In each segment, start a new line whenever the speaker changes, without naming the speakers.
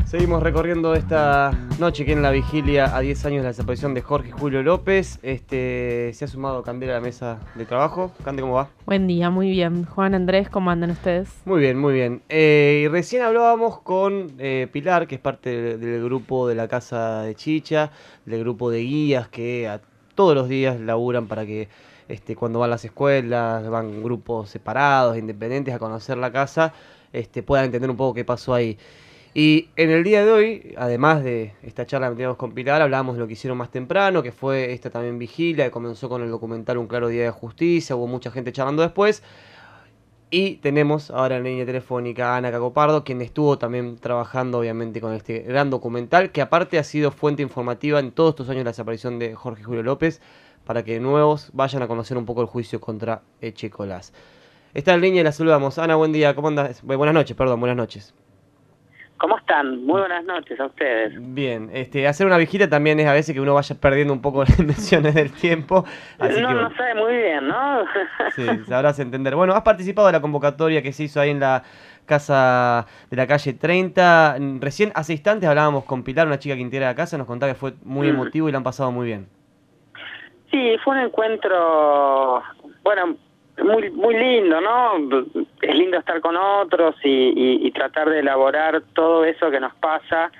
Seguimos recorriendo esta noche que en la vigilia a 10 años de la desaparición de Jorge Julio López. Se ha sumado Candela a la mesa de trabajo. Cande, ¿cómo va?
Buen día, muy bien. Juan, Andrés, ¿cómo andan ustedes?
Muy bien, muy bien. Y recién hablábamos con Pilar, que es parte del grupo de la Casa de Chicha, del grupo de guías que todos los días laburan para que cuando van a las escuelas, van grupos separados, independientes a conocer la casa, puedan entender un poco qué pasó ahí. Y en el día de hoy, además de esta charla que teníamos con Pilar, hablábamos de lo que hicieron más temprano, que fue esta también vigilia, que comenzó con el documental Un Claro Día de Justicia, hubo mucha gente charlando después. Y tenemos ahora en línea telefónica a Ana Cacopardo, quien estuvo también trabajando obviamente con este gran documental, que aparte ha sido fuente informativa en todos estos años de la desaparición de Jorge Julio López, para que nuevos vayan a conocer un poco el juicio contra Echecolás. Está en línea y la saludamos. Ana, buen día, ¿cómo andas? Buenas noches, perdón, buenas noches.
¿Cómo están? Muy buenas noches a ustedes.
Bien, hacer una vigilia también es a veces que uno vaya perdiendo un poco las dimensiones del tiempo. Así que,
No sabe muy bien, ¿no?
Sí, sabrás entender. Bueno, has participado de la convocatoria que se hizo ahí en la casa de la calle 30. Recién, hace instantes, hablábamos con Pilar, una chica que integra la casa, nos contaba que fue muy emotivo y la han pasado muy bien.
Sí, fue un encuentro, bueno, muy lindo, ¿no? Es lindo estar con otros y tratar de elaborar todo eso que nos pasa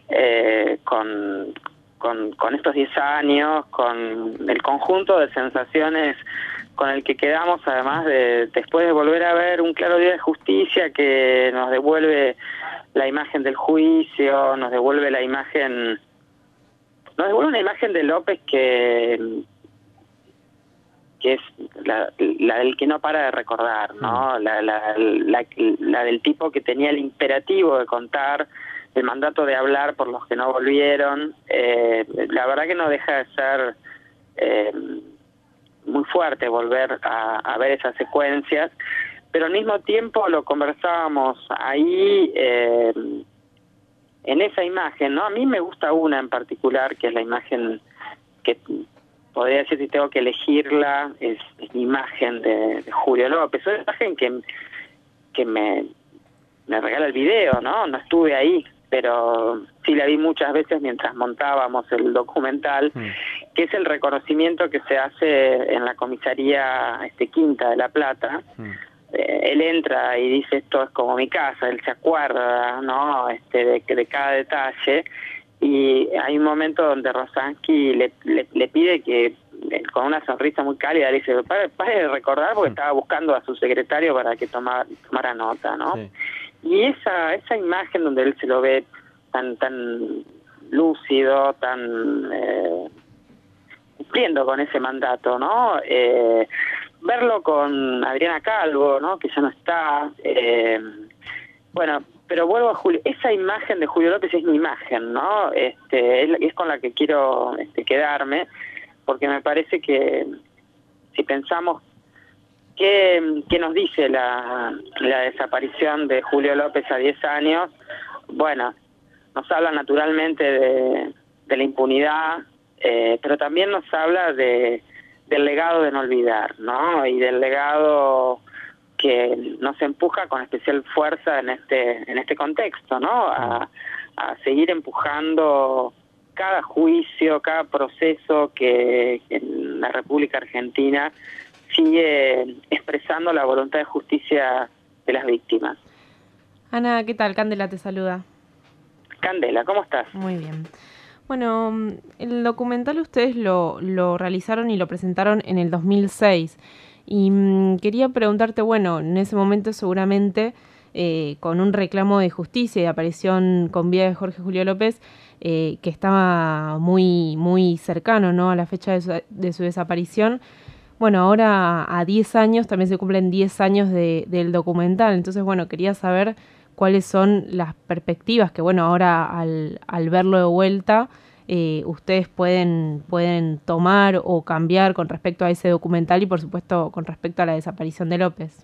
con estos 10 años, con el conjunto de sensaciones con el que quedamos, además de después de volver a ver Un Claro Día de Justicia que nos devuelve la imagen del juicio, nos devuelve una imagen de López que es la del que no para de recordar, ¿no? La del tipo que tenía el imperativo de contar, el mandato de hablar por los que no volvieron. La verdad que no deja de ser muy fuerte volver a ver esas secuencias, pero al mismo tiempo lo conversábamos ahí en esa imagen, ¿no? A mí me gusta una en particular, que es la imagen que podría decir, si tengo que elegirla, es mi imagen de Julio López. Es una imagen que me regala el video, ¿no? No estuve ahí, pero sí la vi muchas veces mientras montábamos el documental, que es el reconocimiento que se hace en la comisaría Quinta de La Plata. Él entra y dice, esto es como mi casa, él se acuerda, ¿no? De cada detalle. Y hay un momento donde Rosansky le pide que, con una sonrisa muy cálida, le dice, pare de recordar, porque estaba buscando a su secretario para que tomara nota, ¿no? Sí. Y esa imagen donde él se lo ve tan lúcido, tan cumpliendo con ese mandato, ¿no? Verlo con Adriana Calvo, ¿no? Que ya no está. Bueno, pero vuelvo a Julio. Esa imagen de Julio López es mi imagen, ¿no? Es con la que quiero quedarme, porque me parece que si pensamos qué nos dice la desaparición de Julio López a 10 años, bueno, nos habla naturalmente de la impunidad, pero también nos habla del legado de no olvidar, ¿no? Y del legado que nos empuja con especial fuerza en este contexto, ¿no? A seguir empujando cada juicio, cada proceso que en la República Argentina sigue expresando la voluntad de justicia de las víctimas.
Ana, ¿qué tal? Candela te saluda.
Candela, ¿cómo estás?
Muy bien. Bueno, el documental ustedes lo realizaron y lo presentaron en el 2006. Y quería preguntarte, bueno, en ese momento seguramente con un reclamo de justicia y aparición con vida de Jorge Julio López, que estaba muy cercano, ¿no?, a la fecha de su desaparición. Bueno, ahora a 10 años también se cumplen 10 años del documental. Entonces, bueno, quería saber cuáles son las perspectivas que, bueno, ahora al verlo de vuelta, ustedes pueden tomar o cambiar con respecto a ese documental y, por supuesto, con respecto a la desaparición de López.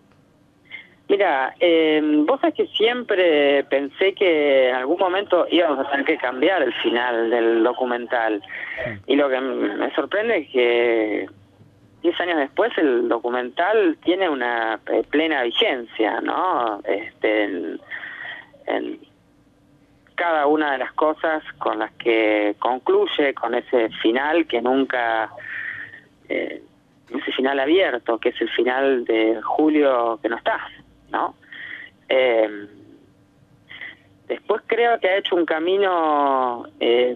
Mira, vos sabés que siempre pensé que en algún momento íbamos a tener que cambiar el final del documental. Y lo que me sorprende es que 10 años después el documental tiene una plena vigencia, ¿no? cada una de las cosas con las que concluye, con ese final que nunca, ese final abierto, que es el final de Julio que no está, ¿no? Después creo que ha hecho un camino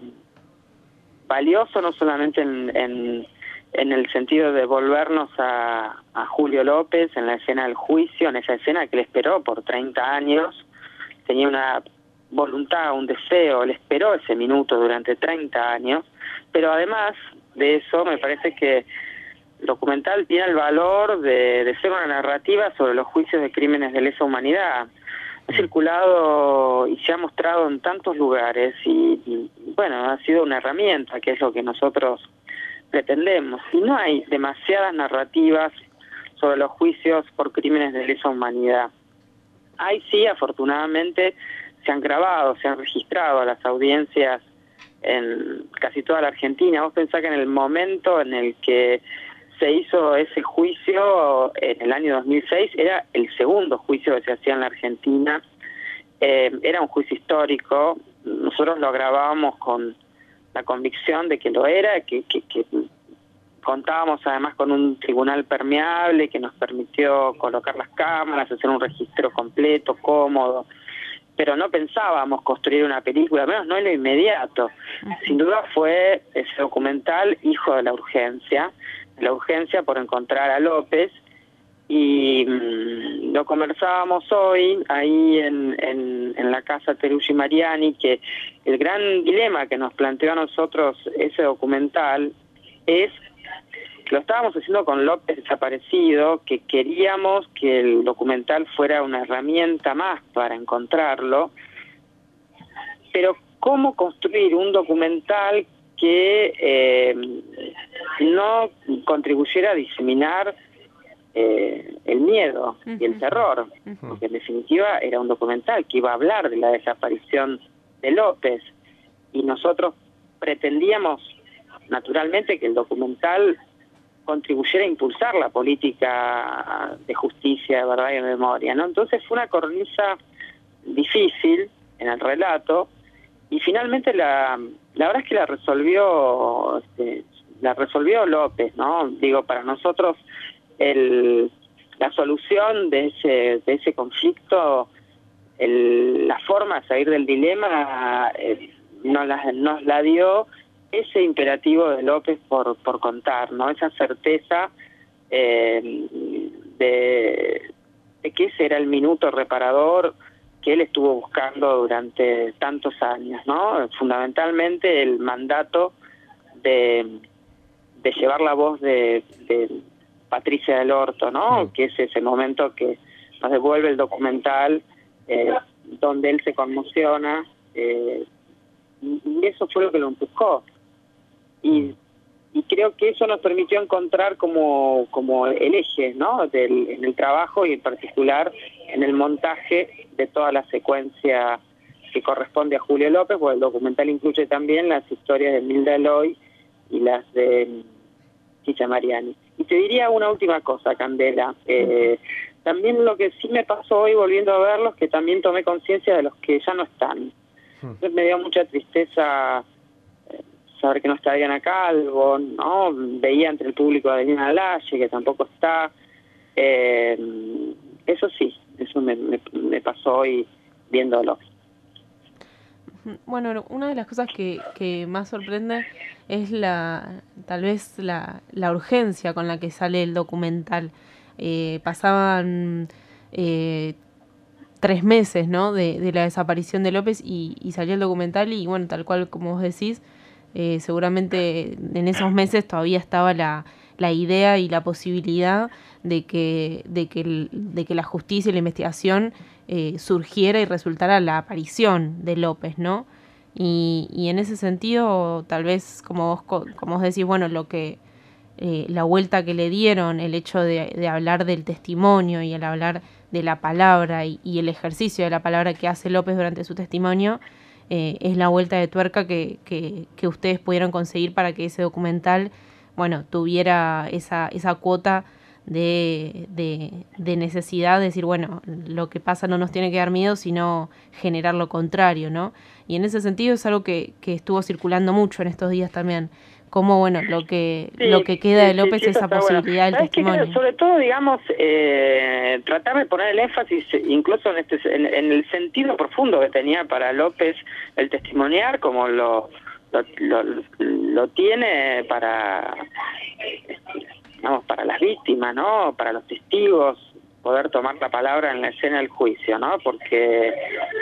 valioso, no solamente en el sentido de volvernos a Julio López en la escena del juicio, en esa escena que le esperó por 30 años, tenía una voluntad, un deseo, le esperó ese minuto durante 30 años, pero además de eso me parece que el documental tiene el valor de ser una narrativa sobre los juicios de crímenes de lesa humanidad. Ha circulado y se ha mostrado en tantos lugares y bueno, ha sido una herramienta, que es lo que nosotros pretendemos. Y no hay demasiadas narrativas sobre los juicios por crímenes de lesa humanidad. Hay sí, afortunadamente, se han grabado, se han registrado a las audiencias en casi toda la Argentina. Vos pensás que en el momento en el que se hizo ese juicio, en el año 2006, era el segundo juicio que se hacía en la Argentina. Era un juicio histórico. Nosotros lo grabábamos con la convicción de que lo era, que contábamos además con un tribunal permeable que nos permitió colocar las cámaras, hacer un registro completo, cómodo, pero no pensábamos construir una película, al menos no en lo inmediato. Sin duda fue ese documental hijo de la urgencia por encontrar a López, y lo conversábamos hoy ahí en la casa Teruggi Mariani, que el gran dilema que nos planteó a nosotros ese documental es que lo estábamos haciendo con López desaparecido, que queríamos que el documental fuera una herramienta más para encontrarlo, pero ¿cómo construir un documental que no contribuyera a diseminar el miedo y el terror? Porque en definitiva era un documental que iba a hablar de la desaparición de López, y nosotros pretendíamos naturalmente que el documental contribuyera a impulsar la política de justicia, de verdad y de memoria, ¿no? Entonces fue una cornisa difícil en el relato, y finalmente la verdad es que la resolvió López, ¿no? Digo, para nosotros la solución de ese conflicto, la forma de salir del dilema, nos la dio ese imperativo de López por contar, ¿no? Esa certeza de que ese era el minuto reparador que él estuvo buscando durante tantos años, ¿no? Fundamentalmente el mandato de llevar la voz de Patricia del Orto, ¿no? Sí. Que es ese momento que nos devuelve el documental, donde él se conmociona, y eso fue lo que lo empujó. Y creo que eso nos permitió encontrar como el eje, ¿no? En el trabajo, y en particular en el montaje de toda la secuencia que corresponde a Julio López, porque el documental incluye también las historias de Milda Eloy y las de Chicha Mariani. Y te diría una última cosa, Candela. También lo que sí me pasó hoy volviendo a verlos, que también tomé conciencia de los que ya no están. Entonces me dio mucha tristeza saber que no está Diana Calvo, ¿no? Veía entre el público a Daniela Lalle, que tampoco está. Eso sí, eso me pasó hoy viéndolo.
Bueno, una de las cosas que más sorprende es tal vez la urgencia con la que sale el documental. Pasaban 3 meses, ¿no? de la desaparición de López y salió el documental, y bueno, tal cual como vos decís, seguramente en esos meses todavía estaba la idea y la posibilidad de que la justicia y la investigación surgiera y resultara la aparición de López, ¿no? Y en ese sentido, tal vez, como vos decís, bueno, lo que la vuelta que le dieron, el hecho de hablar del testimonio y el hablar de la palabra y el ejercicio de la palabra que hace López durante su testimonio, es la vuelta de tuerca que ustedes pudieron conseguir para que ese documental, bueno, tuviera esa cuota de necesidad de decir, bueno, lo que pasa no nos tiene que dar miedo, sino generar lo contrario, ¿no? Y en ese sentido es algo que estuvo circulando mucho en estos días también. Como, bueno, lo que queda de López es esa posibilidad del testimonio.
Sobre todo, digamos, tratar de poner el énfasis incluso en el sentido profundo que tenía para López el testimoniar, como lo tiene para, digamos, para las víctimas, ¿no? Para los testigos, poder tomar la palabra en la escena del juicio, ¿no? Porque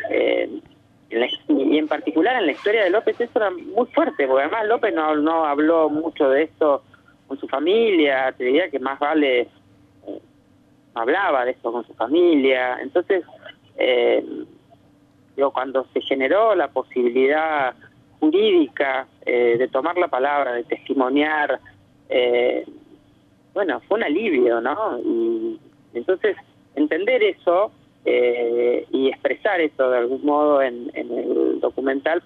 y en particular en la historia de López eso era muy fuerte, porque además López no habló mucho de esto con su familia, te diría que más vale hablaba de esto con su familia. Entonces, cuando se generó la posibilidad jurídica de tomar la palabra, de testimoniar, fue un alivio, ¿no? Y entonces, entender eso y expresar eso de algún modo en el documental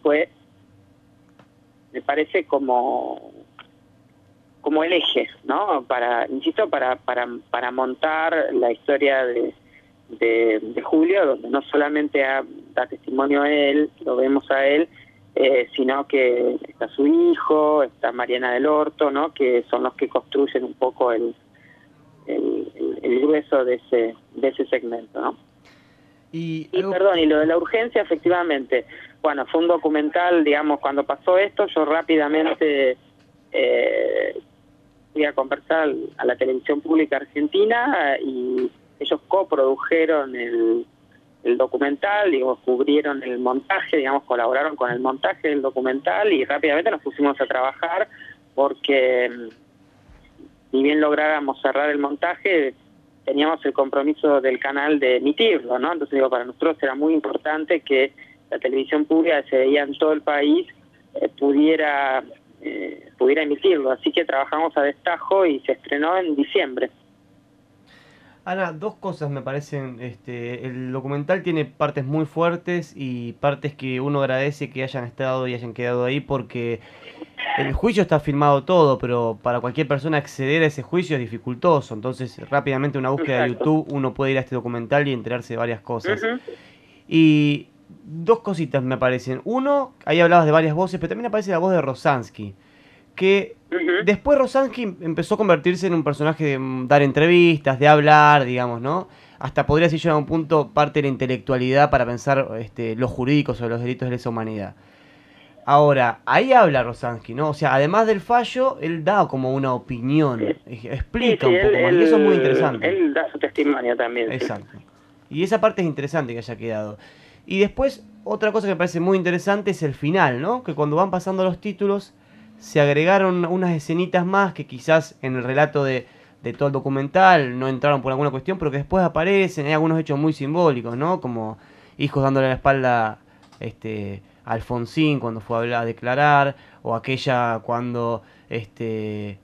me parece como el eje, ¿no? Para montar la historia de Julio, donde no solamente da testimonio él, lo vemos a él, sino que está su hijo, está Mariana del Orto, ¿no? Que son los que construyen un poco el grueso de ese segmento, ¿no? Y lo de la urgencia, efectivamente, bueno, fue un documental, digamos, cuando pasó esto, yo rápidamente fui a conversar a la televisión pública argentina y ellos coprodujeron el documental, cubrieron el montaje, digamos, colaboraron con el montaje del documental y rápidamente nos pusimos a trabajar porque ni bien lográramos cerrar el montaje, teníamos el compromiso del canal de emitirlo, ¿no? Entonces, para nosotros era muy importante que la televisión pública, que se veía en todo el país, pudiera emitirlo. Así que trabajamos a destajo y se estrenó en diciembre.
Ana, dos cosas me parecen. El documental tiene partes muy fuertes y partes que uno agradece que hayan estado y hayan quedado ahí, porque el juicio está filmado todo, pero para cualquier persona acceder a ese juicio es dificultoso. Entonces, rápidamente una búsqueda de YouTube, uno puede ir a este documental y enterarse de varias cosas. Y dos cositas me parecen. Uno, ahí hablabas de varias voces, pero también aparece la voz de Rosansky, que después Rosansky empezó a convertirse en un personaje de dar entrevistas, de hablar, digamos, ¿no? Hasta podría decir yo a un punto parte de la intelectualidad para pensar los jurídicos sobre los delitos de lesa humanidad. Ahora, ahí habla Rosansky, ¿no? O sea, además del fallo, él da como una opinión, explica un poco más, y eso es muy interesante.
Él da su testimonio también.
Exacto. Sí. Y esa parte es interesante que haya quedado. Y después, otra cosa que me parece muy interesante es el final, ¿no? Que cuando van pasando los títulos, se agregaron unas escenitas más que quizás en el relato de todo el documental no entraron por alguna cuestión, pero que después aparecen. Hay algunos hechos muy simbólicos, ¿no? Como hijos dándole la espalda a Alfonsín cuando fue a declarar, o aquella cuando el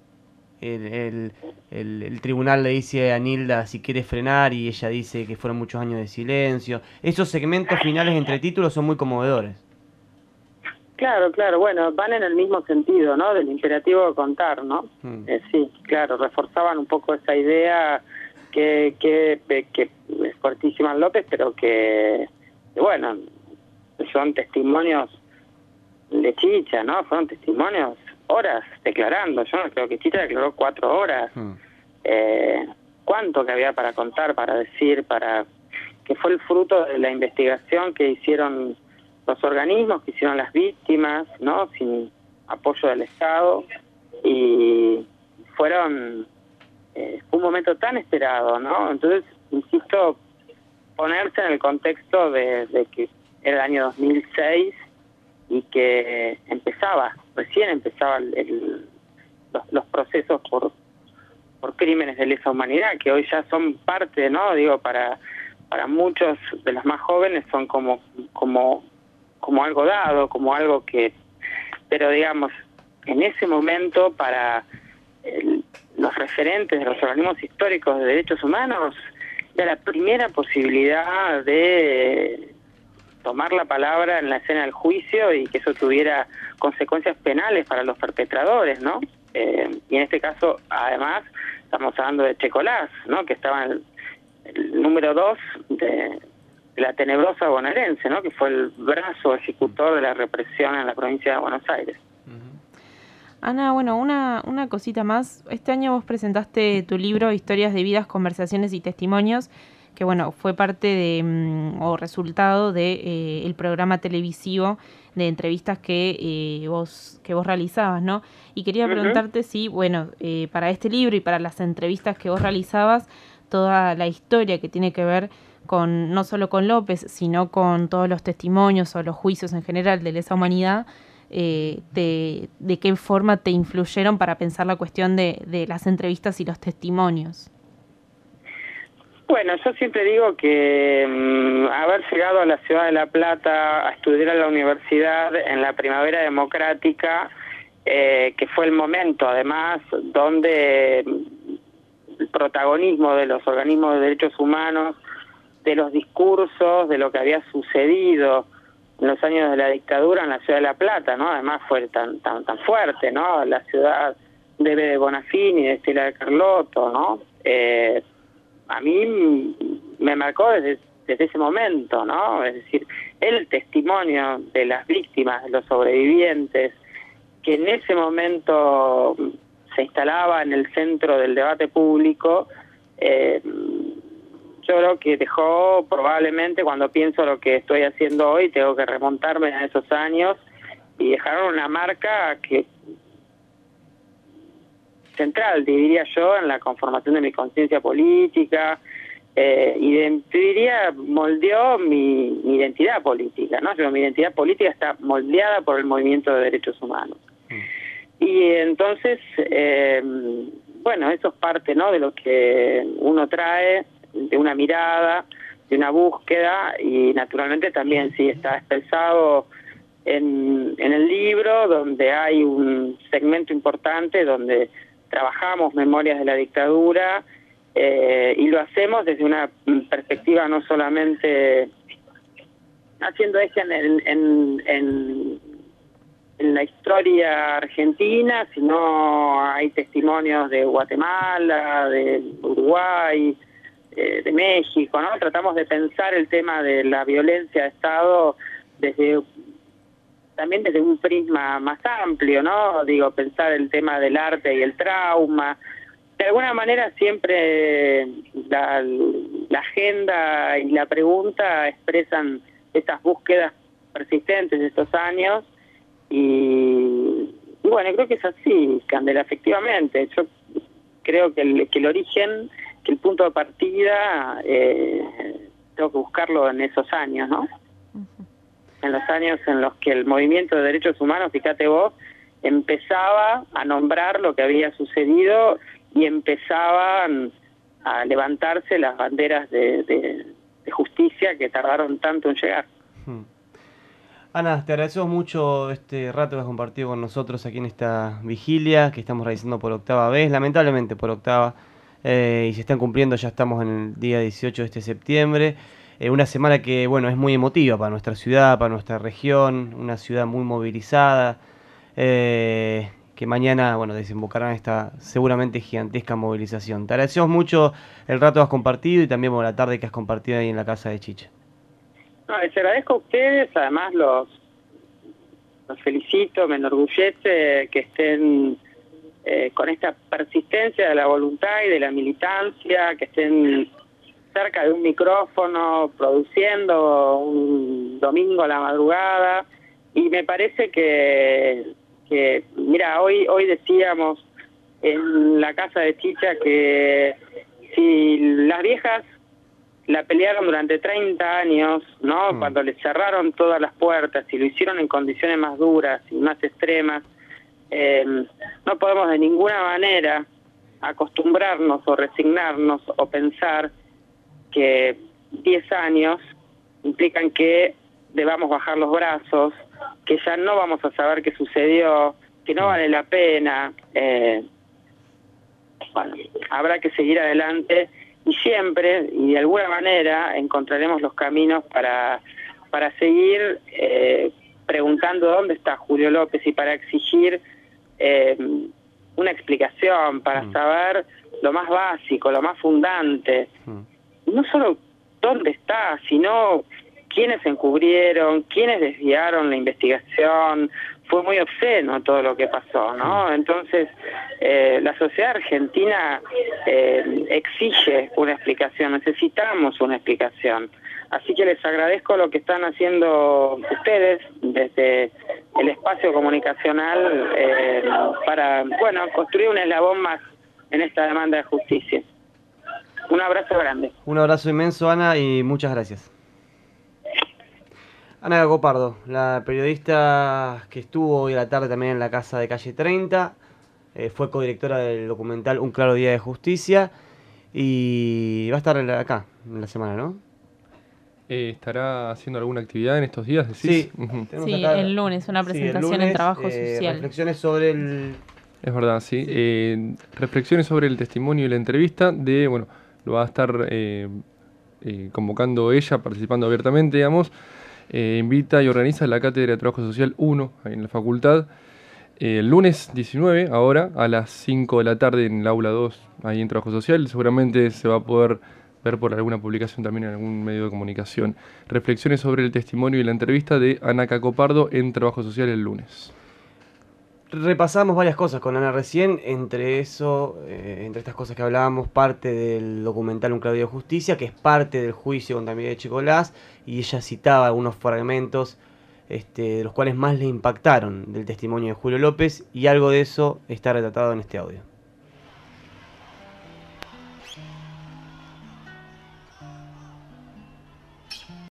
tribunal le dice a Nilda si quiere frenar y ella dice que fueron muchos años de silencio. Esos segmentos finales entre títulos son muy conmovedores.
Claro, bueno, van en el mismo sentido, ¿no? Del imperativo de contar, ¿no? Sí, claro, reforzaban un poco esa idea que es cortísima en López, pero que bueno, son testimonios de Chicha, ¿no? Fueron testimonios, horas declarando. Yo no creo que Chicha declaró 4 horas. ¿Cuánto que había para contar, para decir, que fue el fruto de la investigación que hicieron los organismos, que hicieron las víctimas, ¿no? Sin apoyo del Estado, y fue un momento tan esperado, ¿no? Entonces, insisto, ponerse en el contexto de que era el año 2006 y que recién empezaba los procesos por crímenes de lesa humanidad, que hoy ya son parte, ¿no? Digo, para muchos de los más jóvenes son como algo dado, como algo que... Pero digamos, en ese momento para los referentes de los organismos históricos de derechos humanos era la primera posibilidad de tomar la palabra en la escena del juicio y que eso tuviera consecuencias penales para los perpetradores, ¿no? Y en este caso, además, Estamos hablando de Checolás, ¿no? Que estaba en el número 2 de la tenebrosa bonaerense, ¿no? Que fue el brazo ejecutor de la represión en la provincia de Buenos Aires.
Ana, bueno, una cosita más. Este año vos presentaste tu libro Historias de vidas, conversaciones y testimonios, que bueno, fue parte de o resultado de el programa televisivo de entrevistas que vos realizabas, ¿no? Y quería preguntarte si, bueno, para este libro y para las entrevistas que vos realizabas, toda la historia que tiene que ver con no solo con López, sino con todos los testimonios o los juicios en general de lesa humanidad, de qué forma te influyeron para pensar la cuestión de las entrevistas y los testimonios.
Bueno, yo siempre digo que haber llegado a la ciudad de La Plata a estudiar a la universidad en la primavera democrática, que fue el momento además donde el protagonismo de los organismos de derechos humanos, de los discursos, de lo que había sucedido en los años de la dictadura en la ciudad de La Plata, ¿no? Además fue tan fuerte, ¿no? La ciudad de B. de Bonafini, de Estela de Carlotto, ¿no? A mí me marcó desde ese momento, ¿no? Es decir, el testimonio de las víctimas, de los sobrevivientes, que en ese momento se instalaba en el centro del debate público, yo creo que dejó probablemente, cuando pienso lo que estoy haciendo hoy, tengo que remontarme a esos años y dejaron una marca que central, diría yo, en la conformación de mi conciencia política, y diría, moldeó mi identidad política, ¿no? Mi identidad política está moldeada por el movimiento de derechos humanos. Y entonces, bueno, eso es parte, ¿no?, de lo que uno trae, de una mirada, de una búsqueda, y naturalmente también sí está expresado en el libro, donde hay un segmento importante donde trabajamos memorias de la dictadura, y lo hacemos desde una perspectiva no solamente haciendo eje en la historia argentina, sino hay testimonios de Guatemala, de Uruguay, de México, ¿no? Tratamos de pensar el tema de la violencia de Estado también desde un prisma más amplio, ¿no? Digo, pensar el tema del arte y el trauma. De alguna manera siempre la agenda y la pregunta expresan estas búsquedas persistentes de estos años, y bueno, creo que es así, Candela, efectivamente. Yo creo que el origen, que el punto de partida, tengo que buscarlo en esos años, ¿no? En los años en los que el movimiento de derechos humanos, fíjate vos, empezaba a nombrar lo que había sucedido y empezaban a levantarse las banderas de justicia que tardaron tanto en llegar.
Ana, te agradecemos mucho este rato que has compartido con nosotros aquí en esta vigilia que estamos realizando por octava vez, lamentablemente por octava, y se están cumpliendo, ya estamos en el día 18 de este septiembre, una semana que, bueno, es muy emotiva para nuestra ciudad, para nuestra región, una ciudad muy movilizada, que mañana, bueno, desembocará en esta seguramente gigantesca movilización. Te agradecemos mucho el rato que has compartido y también por la tarde que has compartido ahí en la casa de Chicha.
No, les agradezco a ustedes, además los felicito, me enorgullece que estén con esta persistencia de la voluntad y de la militancia, que estén cerca de un micrófono, produciendo un domingo a la madrugada, y me parece que mira, hoy decíamos en la casa de Chicha que si las viejas la pelearon durante 30 años, ¿no? Cuando les cerraron todas las puertas y lo hicieron en condiciones más duras y más extremas, no podemos de ninguna manera acostumbrarnos o resignarnos o pensar que 10 años implican que debamos bajar los brazos, que ya no vamos a saber qué sucedió, que no vale la pena. Bueno, habrá que seguir adelante y siempre, y de alguna manera, encontraremos los caminos para seguir preguntando dónde está Julio López y para exigir una explicación, para saber lo más básico, lo más fundante. No solo dónde está, sino quiénes encubrieron, quiénes desviaron la investigación. Fue muy obsceno todo lo que pasó, ¿no? Entonces, la sociedad argentina exige una explicación, necesitamos una explicación. Así que les agradezco lo que están haciendo ustedes desde el espacio comunicacional para, bueno, construir un eslabón más en esta demanda de justicia. Un abrazo grande.
Un abrazo inmenso, Ana, y muchas gracias. Ana Cacopardo, la periodista que estuvo hoy a la tarde también en la casa de Calle 30, fue codirectora del documental Un claro día de justicia y va a estar acá en la semana, ¿no?
¿Estará haciendo alguna actividad en estos días? ¿Decís?
Sí, sí, el lunes, una presentación en Trabajo Social.
Reflexiones sobre el...
Es verdad, sí. Reflexiones sobre el testimonio y la entrevista bueno, lo va a estar convocando ella, participando abiertamente, digamos. Invita y organiza la Cátedra de Trabajo Social 1 en la facultad. El lunes 19, ahora, a las 5 de la tarde en el aula 2, ahí en Trabajo Social. Seguramente se va a poder ver por alguna publicación también en algún medio de comunicación. Reflexiones sobre el testimonio y la entrevista de Ana Cacopardo en Trabajo Social el lunes.
Repasamos varias cosas con Ana recién, entre estas cosas que hablábamos, parte del documental Un claro día de justicia, que es parte del juicio contra Miguel Chicolás, y ella citaba algunos fragmentos de los cuales más le impactaron del testimonio de Julio López, y algo de eso está retratado en este audio.